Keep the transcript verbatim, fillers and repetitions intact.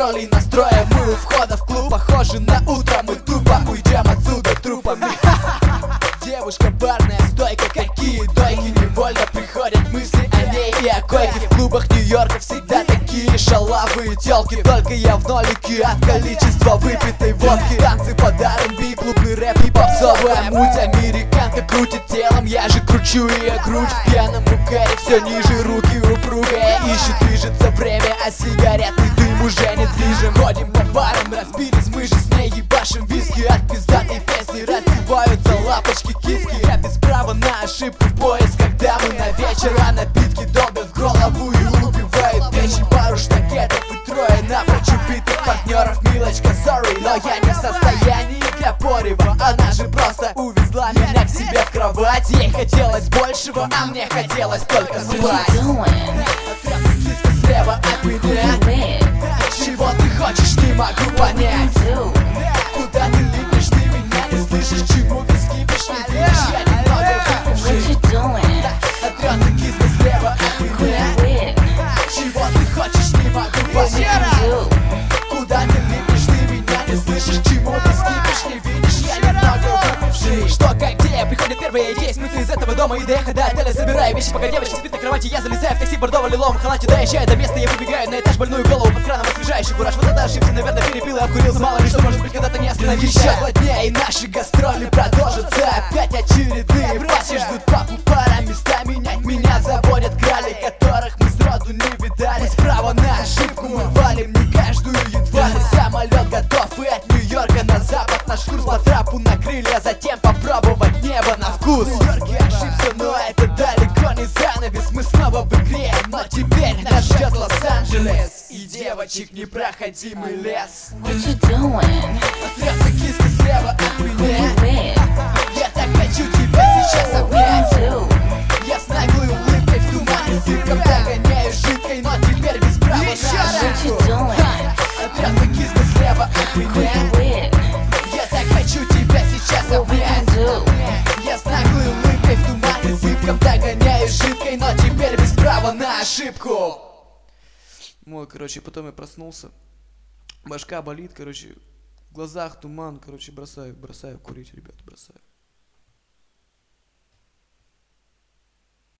гастролей настроя. Мы у входа в клуб похожи на утро. Мы тупо уйдем отсюда трупами. Девушка барная стойка, какие дойки. Невольно приходят мысли о ней и о койке. В клубах Нью-Йорка всегда такие шалавые тёлки. Только я в нолике от количества выпитой водки. Танцы под ар энд би, клубный рэп и попсовая муть. Американка крутит телом, я же кручу ее грудь. В пьяном укаре все ниже, руки упругие. Ищут, движется время, а сигаретный дым уже недвижим. Ходим по барам, разбились, мы же с ней ебашим виски. От пиздатой песни раздеваются лапочки киски. Я без права на ошибку в поиск, когда мы на вечер, а напитки долбят в голову и убивают печень. Пару штакетов и трое напрочь убитых партнеров. Милочка, sorry, но я не в состоянии для порева. Она же просто увезла меня к себе в кровать. Ей хотелось большего, а мне хотелось только спать. Слева от меня. Чего ты хочешь, не могу понять. Куда ты липнешь, ты меня не слышишь. Чему ты скипишь, не видишь, я немного выпивший. Отрётный киска слева от меня. Чего ты хочешь, не могу понять. Куда ты липнешь, ты меня не слышишь. Чему ты скипишь, не видишь, я немного выпивший. Что, как, где приходят первые идеи, смыслы из этого дома и доехать до отеля. Собираю вещи, пока девочка спит на кровати. Я залезаю в такси бордово-лиловом халате. Доезжаю до места, я выбегаю на этаж, больную голову под краном освежающий кураж. Вот это ошибся, наверное, перепил и обкурился. Мало ли что, может быть, когда-то не остановишься. Еще два дня и наши гастроли продолжатся. Опять очередные пати ждут папу. Пора места менять, меня заводят крали, которых мы сроду не видали. Справа на ошибку мы валим не каждую едва ли. Самолет готов и от Нью-Йорка на запад наш курс. По трапу на крылья, затем попробовать небо на вкус. В Нью-Йорке ошибся, но это далеко не занавес. Мы снова в игре, но теперь нас ждет Лос-Анджелес и девочек непроходимый лес. Отрется киска слева от меня. Я так хочу тебя сейчас обнять. Я с наглой улыбкой в тумане с дымком догоняю жидкой, но теперь без права на ошибку. Отрется киска слева от меня. Я так хочу тебя сейчас обнять. Я с наглой улыбкой в тумане с дымком догоняю жидкой, но теперь без права на ошибку. Вот, короче, потом я проснулся. Башка болит, короче, в глазах туман, короче, бросаю, бросаю курить, ребят, бросаю.